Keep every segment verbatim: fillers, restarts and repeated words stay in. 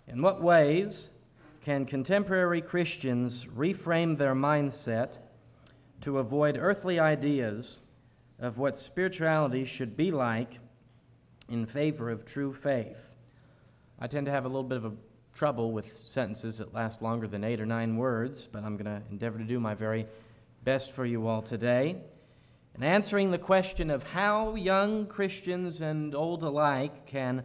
In what ways can contemporary Christians reframe their mindset to avoid earthly ideas of what spirituality should be like in favor of true faith? I tend to have a little bit of a trouble with sentences that last longer than eight or nine words, but I'm going to endeavor to do my very best for you all today. In answering the question of how young Christians and old alike can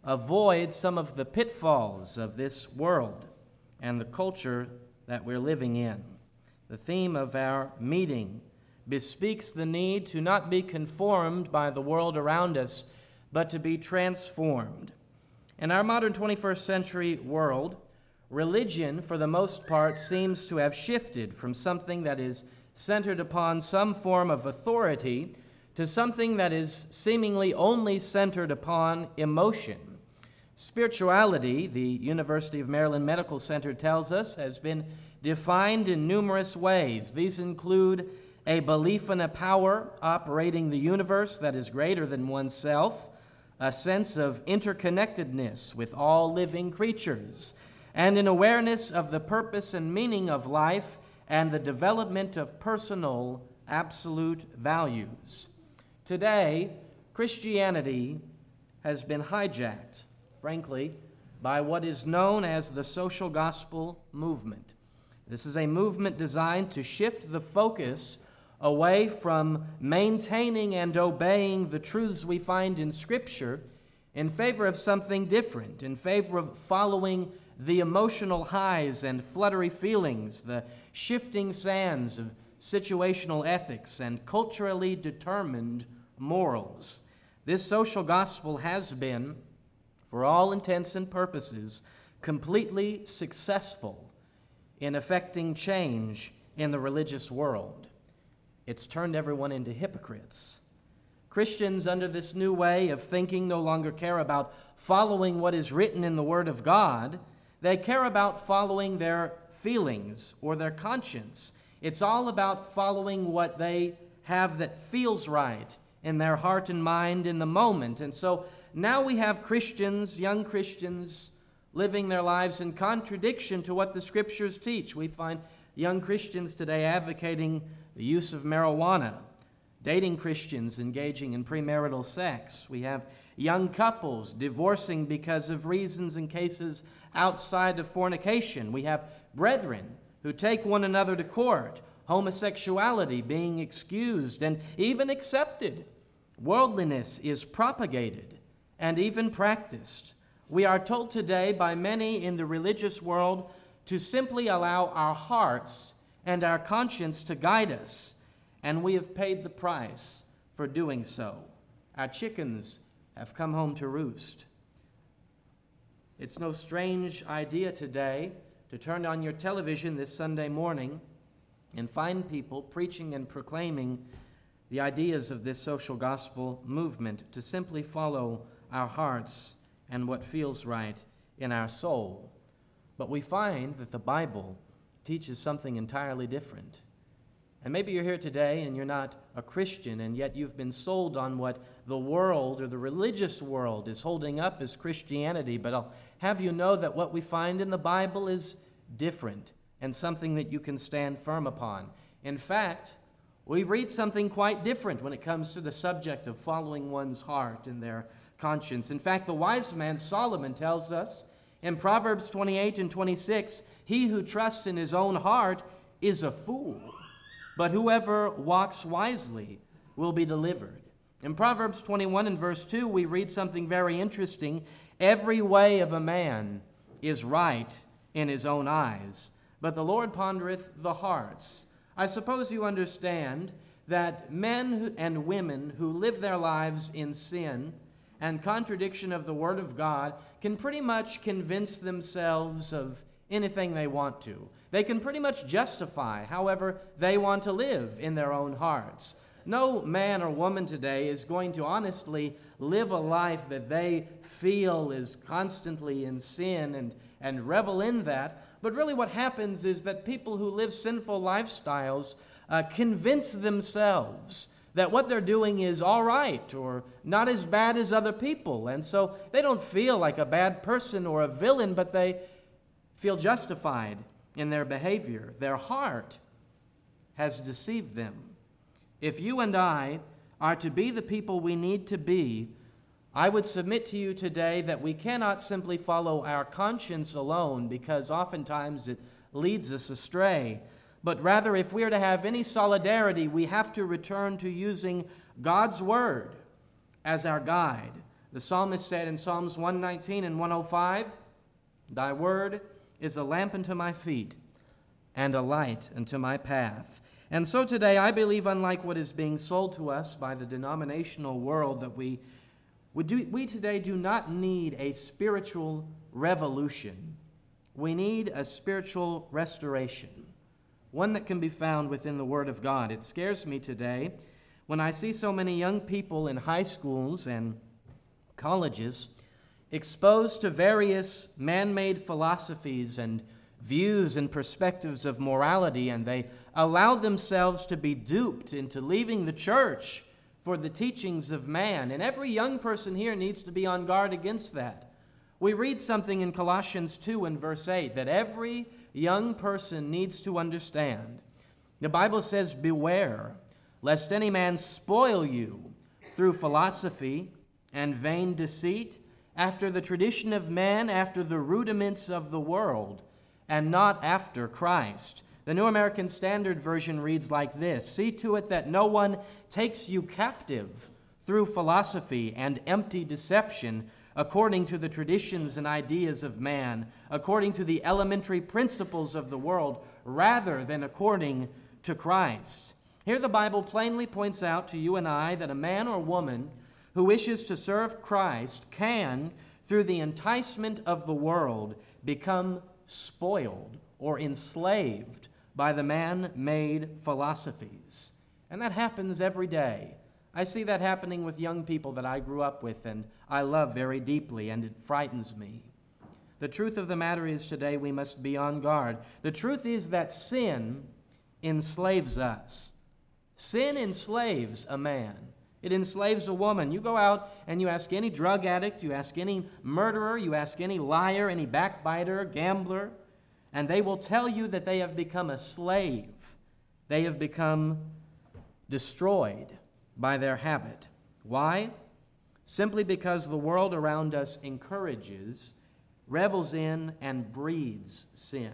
avoid some of the pitfalls of this world and the culture that we're living in. The theme of our meeting bespeaks the need to not be conformed by the world around us, but to be transformed. In our modern twenty-first century world, religion, for the most part, seems to have shifted from something that is centered upon some form of authority to something that is seemingly only centered upon emotion. Spirituality, the University of Maryland Medical Center tells us, has been defined in numerous ways. These include a belief in a power operating the universe that is greater than oneself, a sense of interconnectedness with all living creatures, and an awareness of the purpose and meaning of life and the development of personal absolute values. Today, Christianity has been hijacked, frankly, by what is known as the social gospel movement. This is a movement designed to shift the focus away from maintaining and obeying the truths we find in Scripture in favor of something different, in favor of following the emotional highs and fluttery feelings, the shifting sands of situational ethics and culturally determined morals. This social gospel has been, for all intents and purposes, completely successful in effecting change in the religious world. It's turned everyone into hypocrites. Christians under this new way of thinking no longer care about following what is written in the Word of God. They care about following their feelings or their conscience. It's all about following what they have that feels right in their heart and mind in the moment. And so now we have Christians, young Christians, living their lives in contradiction to what the Scriptures teach. We find young Christians today advocating the use of marijuana, dating Christians engaging in premarital sex. We have young couples divorcing because of reasons and cases outside of fornication. We have brethren who take one another to court, homosexuality being excused and even accepted. Worldliness is propagated and even practiced. We are told today by many in the religious world to simply allow our hearts and our conscience to guide us, and we have paid the price for doing so. Our chickens have come home to roost. It's no strange idea today to turn on your television this Sunday morning and find people preaching and proclaiming the ideas of this social gospel movement, to simply follow our hearts and what feels right in our soul. But we find that the Bible teaches something entirely different. And maybe you're here today and you're not a Christian, and yet you've been sold on what the world or the religious world is holding up as Christianity. But I'll have you know that what we find in the Bible is different and something that you can stand firm upon. In fact, we read something quite different when it comes to the subject of following one's heart and their conscience. In fact, the wise man Solomon tells us in Proverbs twenty-eight and twenty-six, "He who trusts in his own heart is a fool, but whoever walks wisely will be delivered." In Proverbs twenty-one and verse two, we read something very interesting. "Every way of a man is right in his own eyes, but the Lord pondereth the hearts." I suppose you understand that men and women who live their lives in sin and contradiction of the Word of God can pretty much convince themselves of anything they want to. They can pretty much justify however they want to live in their own hearts. No man or woman today is going to honestly live a life that they feel is constantly in sin and, and revel in that. But really what happens is that people who live sinful lifestyles uh, convince themselves that what they're doing is all right or not as bad as other people. And so they don't feel like a bad person or a villain, but they feel justified in their behavior. Their heart has deceived them. If you and I are to be the people we need to be, I would submit to you today that we cannot simply follow our conscience alone, because oftentimes it leads us astray. But rather, if we are to have any solidarity, we have to return to using God's Word as our guide. The psalmist said in Psalms one nineteen and one oh five, "Thy word is a lamp unto my feet and a light unto my path." And so today, I believe, unlike what is being sold to us by the denominational world, that we we, do, we today do not need a spiritual revolution. We need a spiritual restoration, one that can be found within the Word of God. It scares me today when I see so many young people in high schools and colleges exposed to various man-made philosophies and views and perspectives of morality, and they allow themselves to be duped into leaving the church for the teachings of man. And every young person here needs to be on guard against that. We read something in Colossians two and verse eight that every young person needs to understand. The Bible says, "Beware, lest any man spoil you through philosophy and vain deceit, after the tradition of man, after the rudiments of the world, and not after Christ." The New American Standard Version reads like this: "See to it that no one takes you captive through philosophy and empty deception, according to the traditions and ideas of man, according to the elementary principles of the world, rather than according to Christ." Here the Bible plainly points out to you and I that a man or woman who wishes to serve Christ can, through the enticement of the world, become spoiled or enslaved by the man-made philosophies. And that happens every day. I see that happening with young people that I grew up with and I love very deeply, and it frightens me. The truth of the matter is today we must be on guard. The truth is that sin enslaves us. Sin enslaves a man. It enslaves a woman. You go out and you ask any drug addict, you ask any murderer, you ask any liar, any backbiter, gambler, and they will tell you that they have become a slave. They have become destroyed by their habit. Why? Simply because the world around us encourages, revels in, and breeds sin.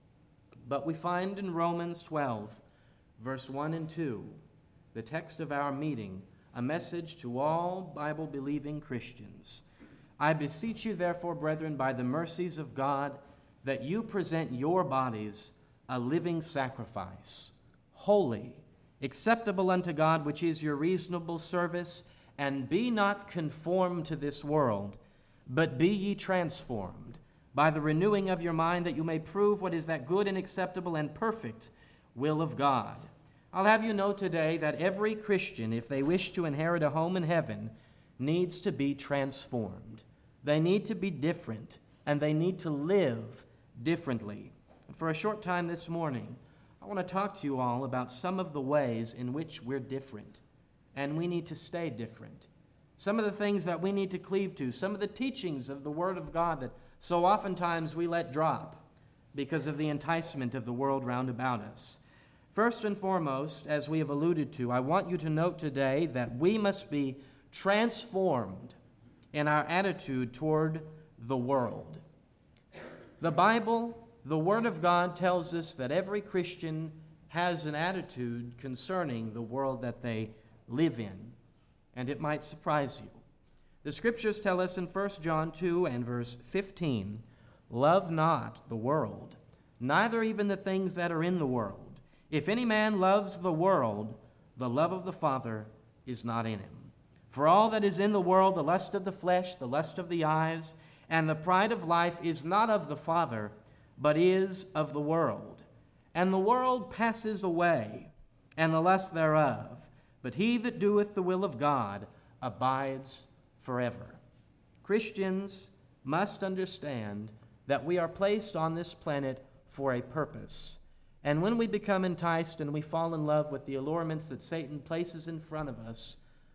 But we find in Romans twelve, verse one and two, the text of our meeting, a message to all Bible-believing Christians. "I beseech you, therefore, brethren, by the mercies of God, that you present your bodies a living sacrifice, holy, acceptable unto God, which is your reasonable service, and be not conformed to this world, but be ye transformed by the renewing of your mind, that you may prove what is that good and acceptable and perfect will of God." I'll have you know today that every Christian, if they wish to inherit a home in heaven, needs to be transformed. They need to be different, and they need to live differently. And for a short time this morning, I want to talk to you all about some of the ways in which we're different, and we need to stay different. Some of the things that we need to cleave to, some of the teachings of the Word of God that so oftentimes we let drop because of the enticement of the world round about us. First and foremost, as we have alluded to, I want you to note today that we must be transformed in our attitude toward the world. The Bible, the Word of God, tells us that every Christian has an attitude concerning the world that they live in, and it might surprise you. The Scriptures tell us in First John two and verse fifteen, "Love not the world, neither even the things that are in the world. If any man loves the world, the love of the Father is not in him. For all that is in the world, the lust of the flesh, the lust of the eyes, and the pride of life is not of the Father, but is of the world. And the world passes away, and the lust thereof, but he that doeth the will of God abides forever." Christians must understand that we are placed on this planet for a purpose. And when we become enticed and we fall in love with the allurements that Satan places in front of us,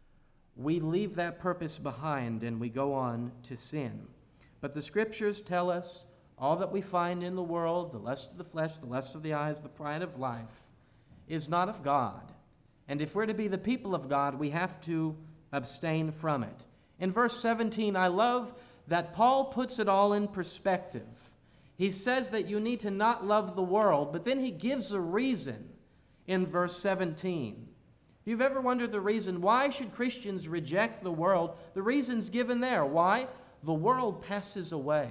we leave that purpose behind and we go on to sin. But the Scriptures tell us all that we find in the world, the lust of the flesh, the lust of the eyes, the pride of life, is not of God. And if we're to be the people of God, we have to abstain from it. In verse seventeen, I love that Paul puts it all in perspective. He says that you need to not love the world, but then he gives a reason in verse seventeen. If you've ever wondered the reason, why should Christians reject the world? The reason's given there. Why? The world passes away.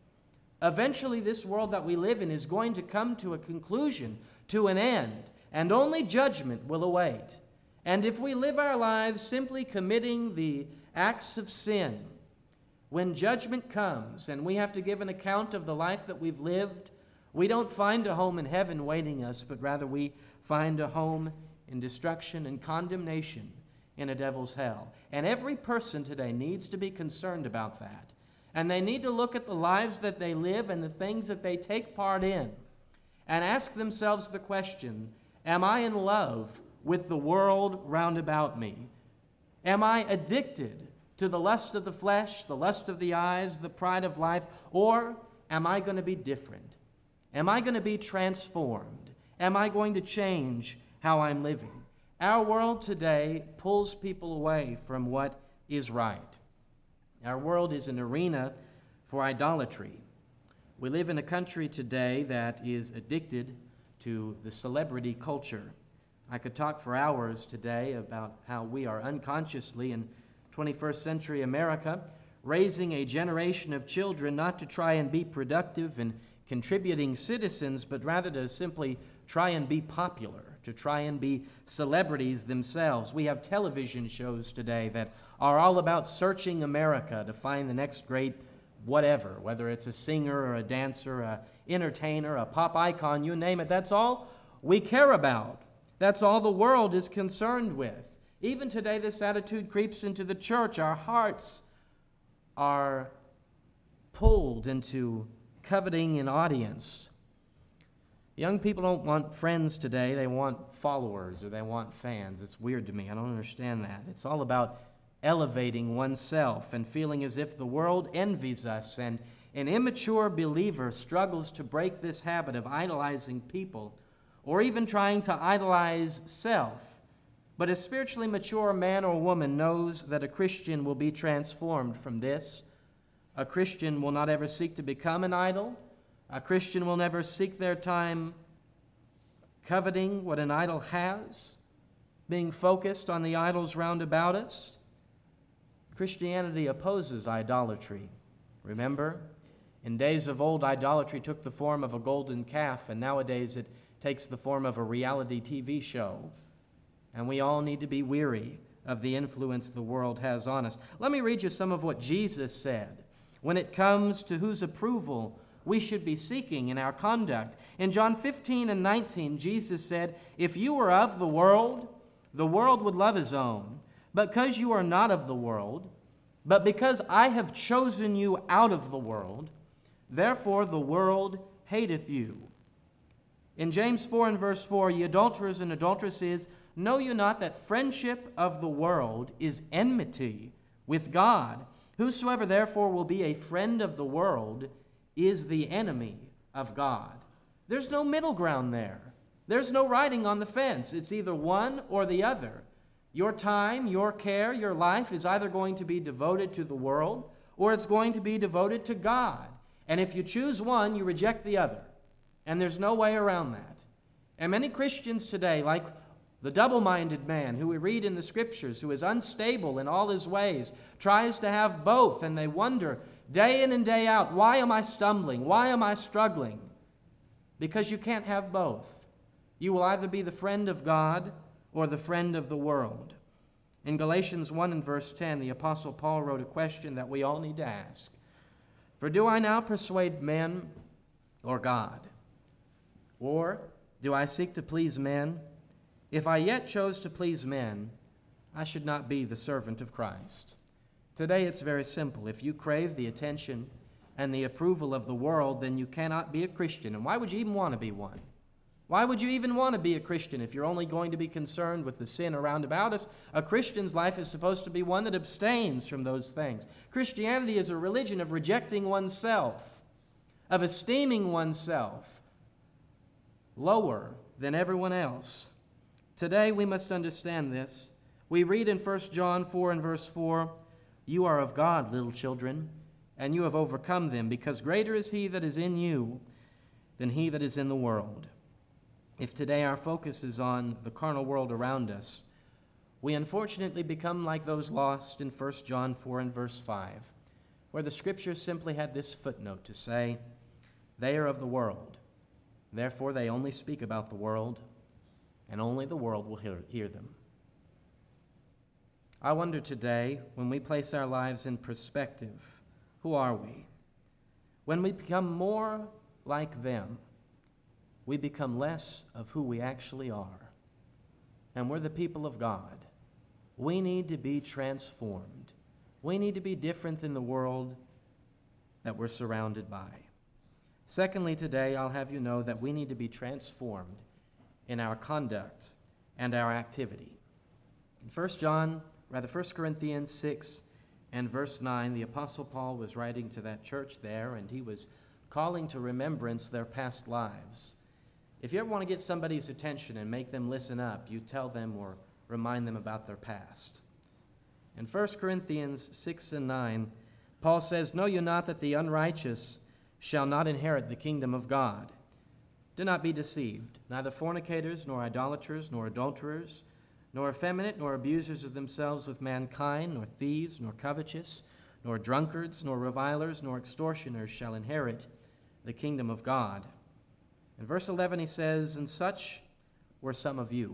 Eventually, this world that we live in is going to come to a conclusion, to an end, and only judgment will await. And if we live our lives simply committing the acts of sin, when judgment comes and we have to give an account of the life that we've lived, we don't find a home in heaven waiting us, but rather we find a home in destruction and condemnation in a devil's hell. And every person today needs to be concerned about that. And they need to look at the lives that they live and the things that they take part in and ask themselves the question, am I in love with the world round about me? Am I addicted to the lust of the flesh, the lust of the eyes, the pride of life, or am I going to be different? Am I going to be transformed? Am I going to change how I'm living? Our world today pulls people away from what is right. Our world is an arena for idolatry. We live in a country today that is addicted to the celebrity culture. I could talk for hours today about how we are unconsciously in twenty-first century America raising a generation of children not to try and be productive and contributing citizens, but rather to simply try and be popular, to try and be celebrities themselves. We have television shows today that are all about searching America to find the next great whatever, whether it's a singer or a dancer, a entertainer, a pop icon, you name it. That's all we care about. That's all the world is concerned with. Even today, this attitude creeps into the church. Our hearts are pulled into coveting an audience. Young people don't want friends today. They want followers or they want fans. It's weird to me. I don't understand that. It's all about elevating oneself and feeling as if the world envies us. And an immature believer struggles to break this habit of idolizing people or even trying to idolize self. But a spiritually mature man or woman knows that a Christian will be transformed from this. A Christian will not ever seek to become an idol. A Christian will never seek their time coveting what an idol has, being focused on the idols round about us. Christianity opposes idolatry. Remember, in days of old, idolatry took the form of a golden calf, and nowadays it takes the form of a reality T V show. And we all need to be weary of the influence the world has on us. Let me read you some of what Jesus said when it comes to whose approval we should be seeking in our conduct. In John fifteen and nineteen, Jesus said, "If you were of the world, the world would love his own. But because you are not of the world, but because I have chosen you out of the world, therefore the world hateth you." In James four and verse four, "Ye adulterers and adulteresses, know you not that friendship of the world is enmity with God? Whosoever therefore will be a friend of the world is the enemy of God." There's no middle ground there. There's no writing on the fence. It's either one or the other. Your time, your care, your life is either going to be devoted to the world or it's going to be devoted to God. And if you choose one, you reject the other. And there's no way around that. And many Christians today, like the double-minded man who we read in the Scriptures, who is unstable in all his ways, tries to have both, and they wonder day in and day out, why am I stumbling? Why am I struggling? Because you can't have both. You will either be the friend of God or the friend of the world. In Galatians one and verse ten, the Apostle Paul wrote a question that we all need to ask. "For do I now persuade men or God? Or do I seek to please men? If I yet chose to please men, I should not be the servant of Christ." Today it's very simple. If you crave the attention and the approval of the world, then you cannot be a Christian. And why would you even want to be one? Why would you even want to be a Christian if you're only going to be concerned with the sin around about us? A Christian's life is supposed to be one that abstains from those things. Christianity is a religion of rejecting oneself, of esteeming oneself lower than everyone else. Today we must understand this. We read in First John four and verse four, "You are of God, little children, and you have overcome them, because greater is he that is in you than he that is in the world." If today our focus is on the carnal world around us, we unfortunately become like those lost in First John four and verse five, where the Scriptures simply had this footnote to say, "They are of the world, therefore they only speak about the world, and only the world will hear, hear them." I wonder today, when we place our lives in perspective, who are we? When we become more like them, we become less of who we actually are. And we're the people of God. We need to be transformed. We need to be different than the world that we're surrounded by. Secondly, today I'll have you know that we need to be transformed in our conduct and our activity. In First John, rather First Corinthians six and verse nine, the Apostle Paul was writing to that church there, and he was calling to remembrance their past lives. If you ever want to get somebody's attention and make them listen up, you tell them or remind them about their past. In First Corinthians six and nine, Paul says, "Know you not that the unrighteous shall not inherit the kingdom of God? Do not be deceived. Neither fornicators, nor idolaters, nor adulterers, nor effeminate, nor abusers of themselves with mankind, nor thieves, nor covetous, nor drunkards, nor revilers, nor extortioners shall inherit the kingdom of God." In verse eleven he says, "And such were some of you.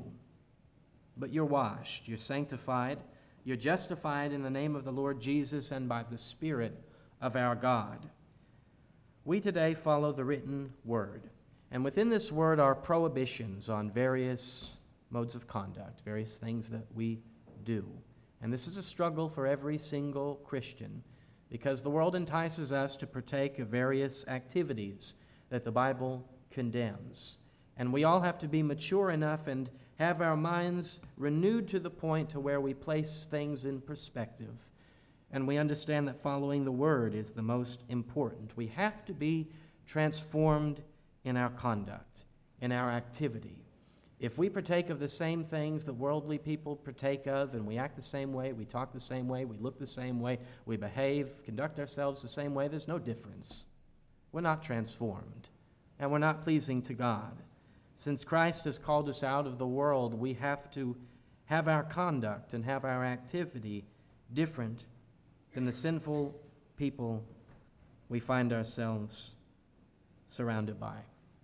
But you're washed, you're sanctified, you're justified in the name of the Lord Jesus and by the Spirit of our God." We today follow the written word. And within this word are prohibitions on various modes of conduct, various things that we do. And this is a struggle for every single Christian, because the world entices us to partake of various activities that the Bible condemns. And we all have to be mature enough and have our minds renewed to the point to where we place things in perspective. And we understand that following the Word is the most important. We have to be transformed in our conduct, in our activity. If we partake of the same things that worldly people partake of, and we act the same way, we talk the same way, we look the same way, we behave, conduct ourselves the same way, there's no difference. We're not transformed, and we're not pleasing to God. Since Christ has called us out of the world, we have to have our conduct and have our activity different than the sinful people we find ourselves surrounded by.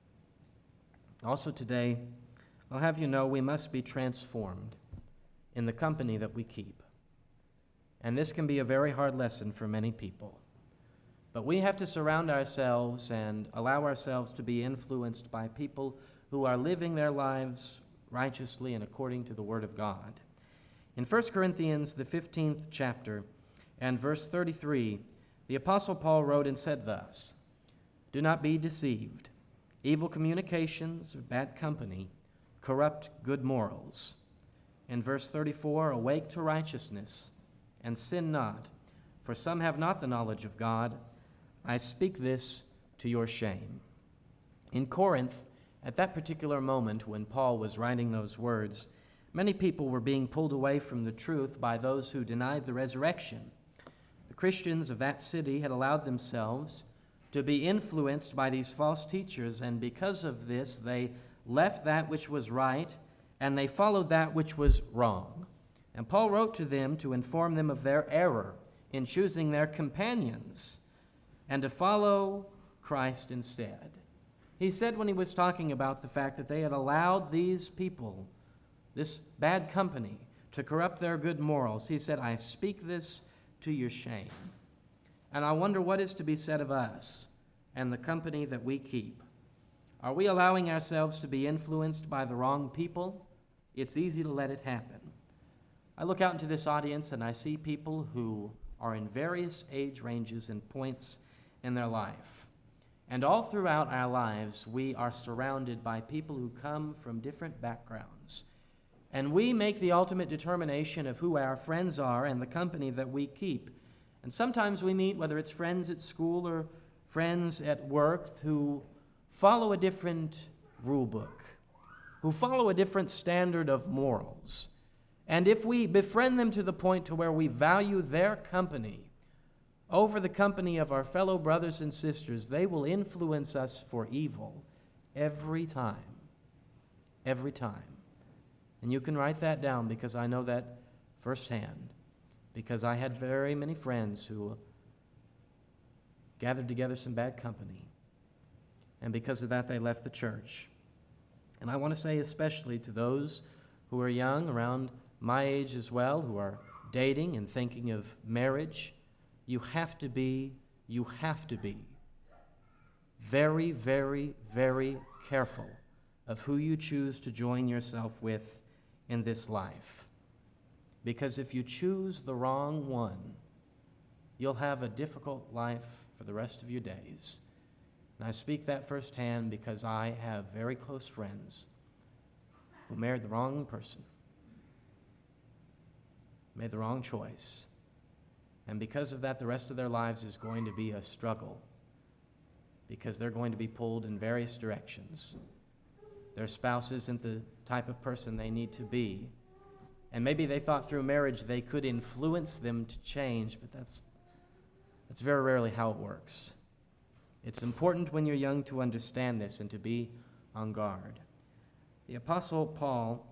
Also today, I'll have you know we must be transformed in the company that we keep. And this can be a very hard lesson for many people. But we have to surround ourselves and allow ourselves to be influenced by people who are living their lives righteously and according to the Word of God. In First Corinthians, the fifteenth chapter, and verse thirty-three, the Apostle Paul wrote and said thus, "Do not be deceived. Evil communications or bad company corrupt good morals." In verse thirty-four, "Awake to righteousness, and sin not, for some have not the knowledge of God. I speak this to your shame." In Corinth, at that particular moment when Paul was writing those words, many people were being pulled away from the truth by those who denied the resurrection. The Christians of that city had allowed themselves to be influenced by these false teachers, and because of this, they left that which was right, and they followed that which was wrong. And Paul wrote to them to inform them of their error in choosing their companions and to follow Christ instead. He said when he was talking about the fact that they had allowed these people, this bad company, to corrupt their good morals, he said, "I speak this to your shame." And I wonder what is to be said of us and the company that we keep. Are we allowing ourselves to be influenced by the wrong people? It's easy to let it happen. I look out into this audience and I see people who are in various age ranges and points in their life. And all throughout our lives, we are surrounded by people who come from different backgrounds. And we make the ultimate determination of who our friends are and the company that we keep. And sometimes we meet, whether it's friends at school or friends at work, who follow a different rule book, who follow a different standard of morals. And if we befriend them to the point to where we value their company over the company of our fellow brothers and sisters, they will influence us for evil every time. Every time. And you can write that down, because I know that firsthand, because I had very many friends who gathered together some bad company, and because of that they left the church. And I want to say especially to those who are young, around my age as well, who are dating and thinking of marriage, you have to be, you have to be very, very, very careful of who you choose to join yourself with in this life. Because if you choose the wrong one, you'll have a difficult life for the rest of your days. And I speak that firsthand because I have very close friends who married the wrong person, made the wrong choice. And because of that, the rest of their lives is going to be a struggle, because they're going to be pulled in various directions. Their spouse isn't the type of person they need to be. And maybe they thought through marriage they could influence them to change, but that's, that's very rarely how it works. It's important when you're young to understand this and to be on guard. The Apostle Paul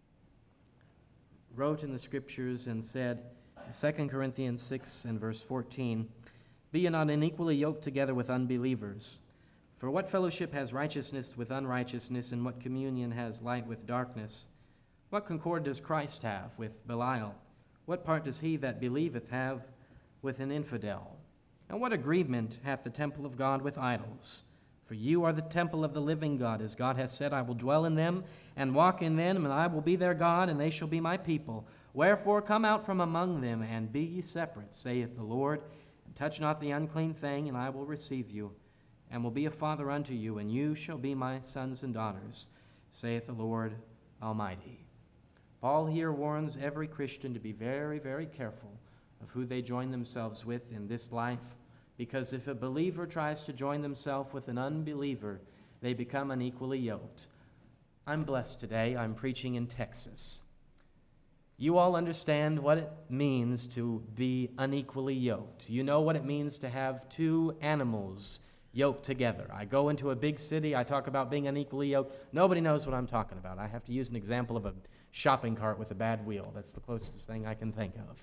wrote in the Scriptures and said in Second Corinthians six and verse fourteen, "Be ye not unequally yoked together with unbelievers. For what fellowship has righteousness with unrighteousness, and what communion has light with darkness? What concord does Christ have with Belial? What part does he that believeth have with an infidel? And what agreement hath the temple of God with idols? For you are the temple of the living God, as God hath said, I will dwell in them, and walk in them, and I will be their God, and they shall be my people. Wherefore come out from among them, and be ye separate, saith the Lord, and touch not the unclean thing, and I will receive you, and will be a father unto you, and you shall be my sons and daughters, saith the Lord Almighty." Paul here warns every Christian to be very, very careful of who they join themselves with in this life, because if a believer tries to join themselves with an unbeliever, they become unequally yoked. I'm blessed today. I'm preaching in Texas. You all understand what it means to be unequally yoked. You know what it means to have two animals yoked together. I go into a big city, I talk about being unequally yoked. Nobody knows what I'm talking about. I have to use an example of a shopping cart with a bad wheel. That's the closest thing I can think of.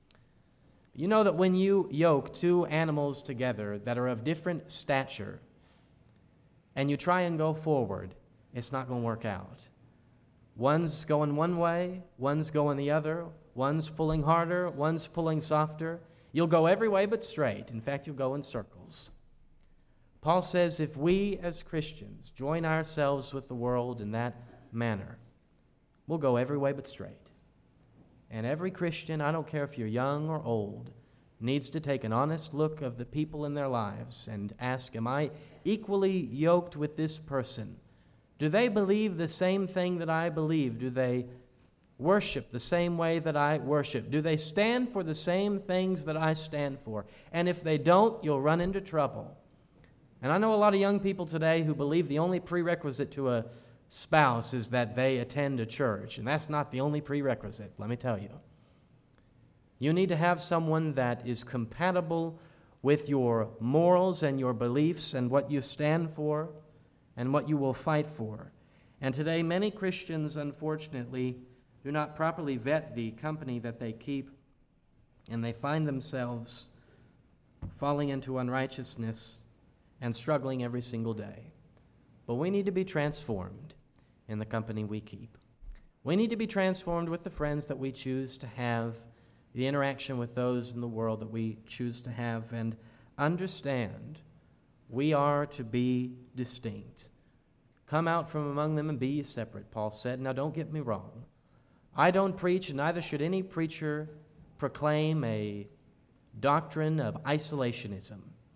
You know that when you yoke two animals together that are of different stature, and you try and go forward, it's not going to work out. One's going one way, one's going the other, one's pulling harder, one's pulling softer. You'll go every way but straight. In fact, you'll go in circles. Paul says if we as Christians join ourselves with the world in that manner, we'll go every way but straight. And every Christian, I don't care if you're young or old, needs to take an honest look of the people in their lives and ask, am I equally yoked with this person? Do they believe the same thing that I believe? Do they worship the same way that I worship? Do they stand for the same things that I stand for? And if they don't, you'll run into trouble. And I know a lot of young people today who believe the only prerequisite to a spouse is that they attend a church, and that's not the only prerequisite, let me tell you. You need to have someone that is compatible with your morals and your beliefs and what you stand for and what you will fight for. And today, many Christians, unfortunately, do not properly vet the company that they keep, and they find themselves falling into unrighteousness and struggling every single day. But we need to be transformed in the company we keep. We need to be transformed with the friends that we choose to have, the interaction with those in the world that we choose to have, and understand we are to be distinct. Come out from among them and be ye separate, Paul said. Now don't get me wrong. I don't preach, and neither should any preacher proclaim a doctrine of isolationism.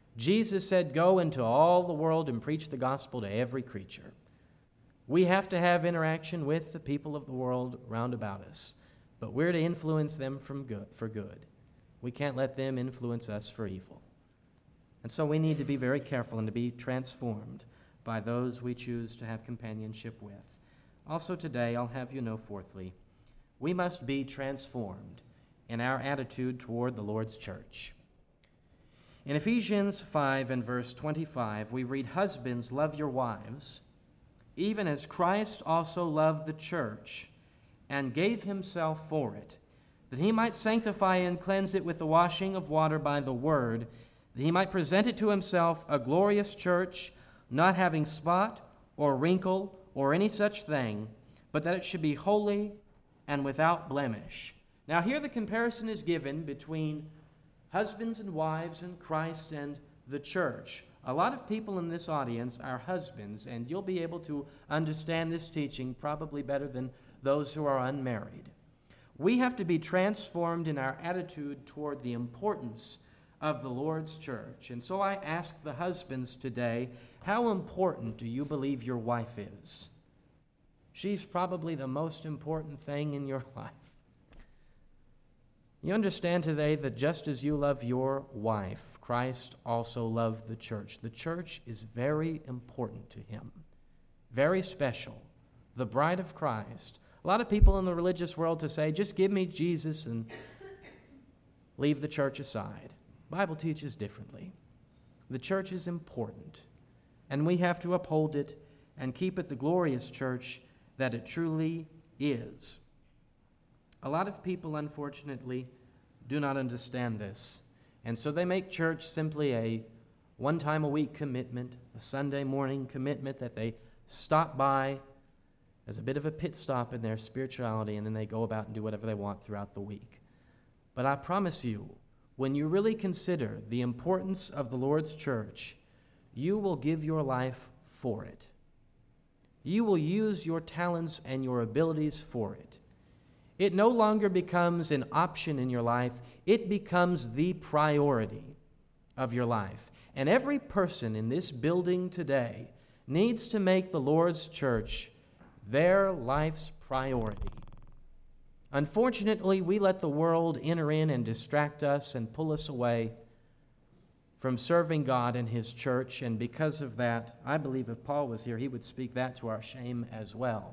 Jesus said, "Go into all the world and preach the gospel to every creature." We have to have interaction with the people of the world round about us, but we're to influence them from good, for good. We can't let them influence us for evil. And so we need to be very careful and to be transformed by those we choose to have companionship with. Also today, I'll have you know, fourthly, we must be transformed in our attitude toward the Lord's church. In Ephesians five and verse twenty-five, we read, "Husbands, love your wives, even as Christ also loved the church and gave himself for it, that he might sanctify and cleanse it with the washing of water by the word, that he might present it to himself a glorious church, not having spot or wrinkle or any such thing, but that it should be holy and without blemish." Now here the comparison is given between husbands and wives and Christ and the church. A lot of people in this audience are husbands, and you'll be able to understand this teaching probably better than those who are unmarried. We have to be transformed in our attitude toward the importance of the Lord's church. And so I ask the husbands today, how important do you believe your wife is? She's probably the most important thing in your life. You understand today that just as you love your wife, Christ also loved the church. The church is very important to him, very special, the bride of Christ. A lot of people in the religious world to say, just give me Jesus and leave the church aside. The Bible teaches differently. The church is important, and we have to uphold it and keep it the glorious church that it truly is. A lot of people, unfortunately, do not understand this, and so they make church simply a one-time-a-week commitment, a Sunday morning commitment that they stop by as a bit of a pit stop in their spirituality, and then they go about and do whatever they want throughout the week. But I promise you, when you really consider the importance of the Lord's church, you will give your life for it. You will use your talents and your abilities for it. It no longer becomes an option in your life. It becomes the priority of your life. And every person in this building today needs to make the Lord's church their life's priority. Unfortunately, we let the world enter in and distract us and pull us away from serving God and his church, and because of that, I believe if Paul was here, he would speak that to our shame as well.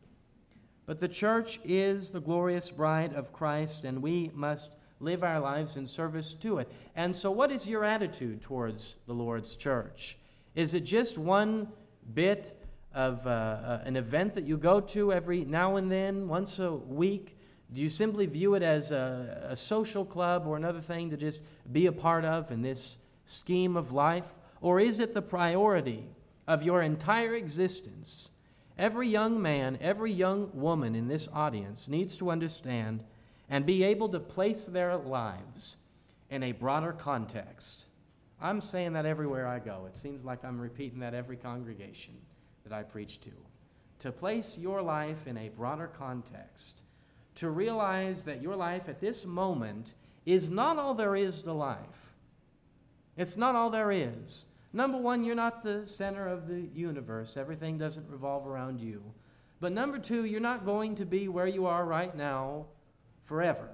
But the church is the glorious bride of Christ, and we must live our lives in service to it. And so what is your attitude towards the Lord's church? Is it just one bit of uh, uh, an event that you go to every now and then, once a week? Do you simply view it as a, a social club or another thing to just be a part of in this scheme of life? Or is it the priority of your entire existence? Every young man, every young woman in this audience needs to understand and be able to place their lives in a broader context. I'm saying that everywhere I go. It seems like I'm repeating that every congregation that I preach to. To place your life in a broader context, to realize that your life at this moment is not all there is to life. It's not all there is. Number one, you're not the center of the universe. Everything doesn't revolve around you. But number two, you're not going to be where you are right now forever.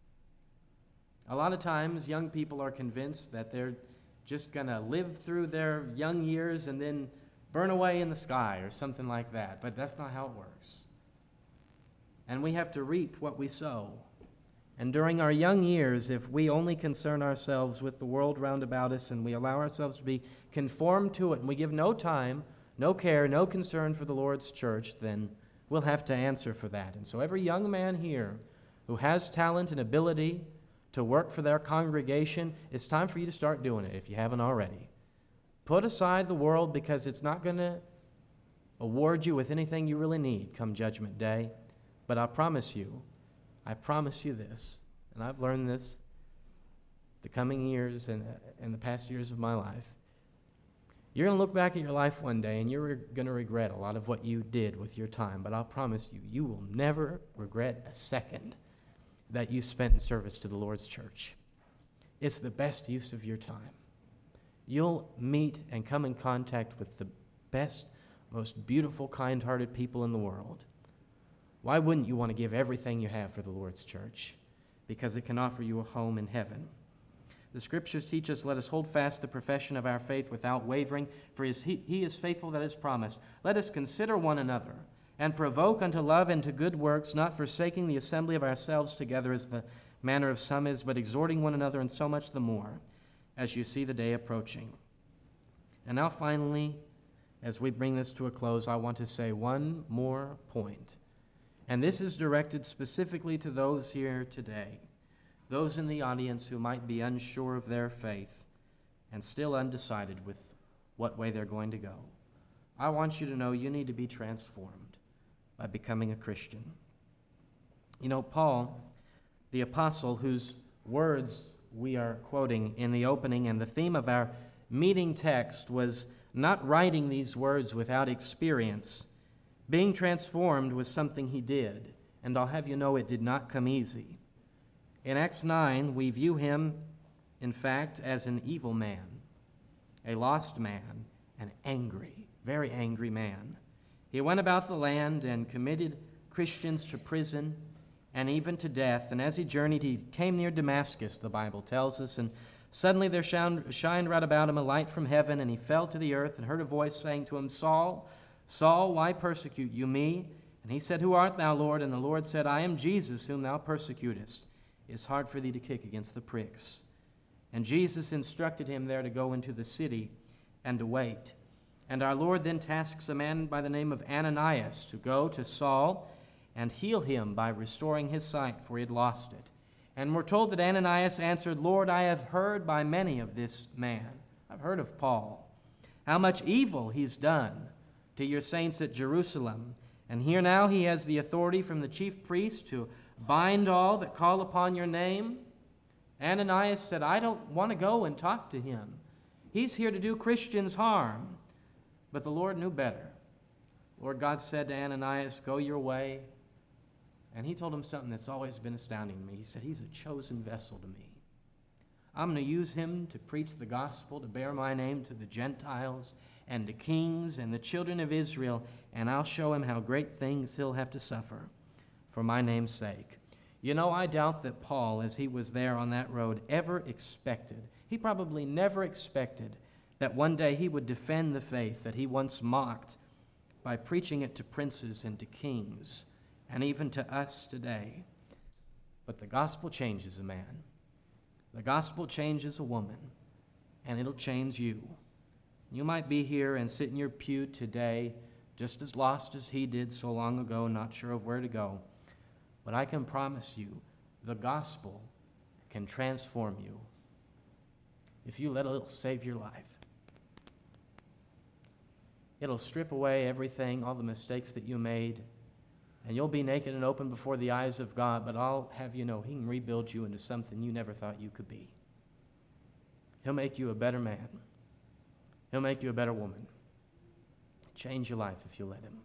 A lot of times, young people are convinced that they're just going to live through their young years and then burn away in the sky or something like that. But that's not how it works. And we have to reap what we sow. And during our young years, if we only concern ourselves with the world round about us and we allow ourselves to be conformed to it and we give no time, no care, no concern for the Lord's church, then we'll have to answer for that. And so every young man here who has talent and ability to work for their congregation, it's time for you to start doing it if you haven't already. Put aside the world because it's not going to award you with anything you really need come Judgment Day. But I promise you, I promise you this, and I've learned this the coming years and, and the past years of my life. You're going to look back at your life one day, and you're going to regret a lot of what you did with your time. But I'll promise you, you will never regret a second that you spent in service to the Lord's church. It's the best use of your time. you'll meet and come in contact with the best, most beautiful, kind-hearted people in the world. Why wouldn't you want to give everything you have for the Lord's church? Because it can offer you a home in heaven. The Scriptures teach us, let us hold fast the profession of our faith without wavering, for he is, he is faithful that is promised. Let us consider one another, and provoke unto love and to good works, not forsaking the assembly of ourselves together as the manner of some is, but exhorting one another, and so much the more, as you see the day approaching. And now finally, as we bring this to a close, I want to say one more point. And this is directed specifically to those here today, those in the audience who might be unsure of their faith and still undecided with what way they're going to go. I want you to know you need to be transformed by becoming a Christian. You know, Paul, the apostle whose words we are quoting in the opening and the theme of our meeting text, was not writing these words without experience. Being transformed was something he did, and I'll have you know it did not come easy. In Acts nine, we view him, in fact, as an evil man, a lost man, an angry, very angry man. He went about the land and committed Christians to prison and even to death. And as he journeyed, he came near Damascus, the Bible tells us, and suddenly there shined, shined right about him a light from heaven, and he fell to the earth and heard a voice saying to him, Saul, Saul, why persecute you me? And he said, Who art thou, Lord? And the Lord said, I am Jesus, whom thou persecutest. It is hard for thee to kick against the pricks. And Jesus instructed him there to go into the city and to wait. And our Lord then tasks a man by the name of Ananias to go to Saul and heal him by restoring his sight, for he had lost it. And we're told that Ananias answered, Lord, I have heard by many of this man. I've heard of Paul, how much evil he's done to your saints at Jerusalem. And here now he has the authority from the chief priest to bind all that call upon your name. Ananias said, I don't want to go and talk to him. He's here to do Christians harm. But the Lord knew better. Lord God said to Ananias, go your way. And he told him something that's always been astounding to me. He said, he's a chosen vessel to me. I'm going to use him to preach the gospel, to bear my name to the Gentiles and to kings and the children of Israel, and I'll show him how great things he'll have to suffer for my name's sake. You know, I doubt that Paul, as he was there on that road, ever expected, he probably never expected that one day he would defend the faith that he once mocked by preaching it to princes and to kings and even to us today. But the gospel changes a man. The gospel changes a woman, and it'll change you. You might be here and sit in your pew today just as lost as he did so long ago, not sure of where to go. But I can promise you, the gospel can transform you if you let it save your life. It'll strip away everything, all the mistakes that you made, and you'll be naked and open before the eyes of God, but I'll have you know, he can rebuild you into something you never thought you could be. He'll make you a better man. He'll make you a better woman. Change your life if you let him.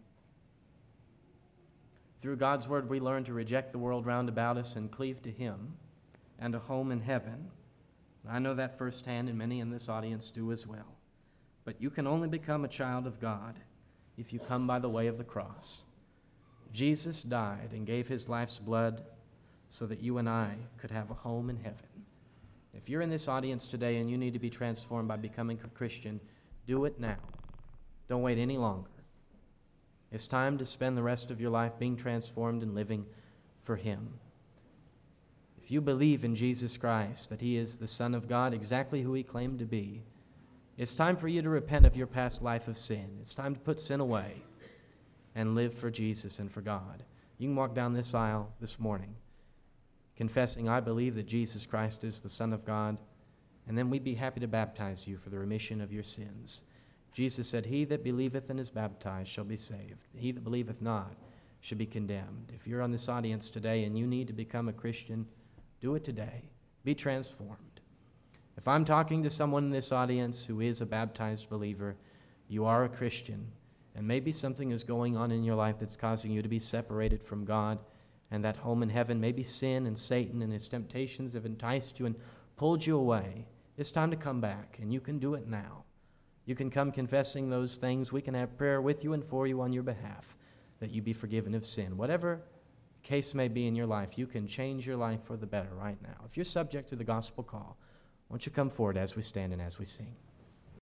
Through God's word, we learn to reject the world round about us and cleave to him and a home in heaven. I know that firsthand, and many in this audience do as well. But you can only become a child of God if you come by the way of the cross. Jesus died and gave his life's blood so that you and I could have a home in heaven. If you're in this audience today and you need to be transformed by becoming a Christian, do it now. Don't wait any longer. It's time to spend the rest of your life being transformed and living for him. If you believe in Jesus Christ, that he is the Son of God, exactly who he claimed to be, it's time for you to repent of your past life of sin. It's time to put sin away and live for Jesus and for God. You can walk down this aisle this morning confessing, I believe that Jesus Christ is the Son of God, and then we'd be happy to baptize you for the remission of your sins. Jesus said, he that believeth and is baptized shall be saved. He that believeth not shall be condemned. If you're on this audience today and you need to become a Christian, do it today. Be transformed. If I'm talking to someone in this audience who is a baptized believer, you are a Christian, and maybe something is going on in your life that's causing you to be separated from God and that home in heaven. Maybe sin and Satan and his temptations have enticed you and pulled you away. it's time to come back, and you can do it now. You can come confessing those things. We can have prayer with you and for you on your behalf, that you be forgiven of sin. Whatever the case may be in your life, you can change your life for the better right now. If you're subject to the gospel call, won't you come forward as we stand and as we sing?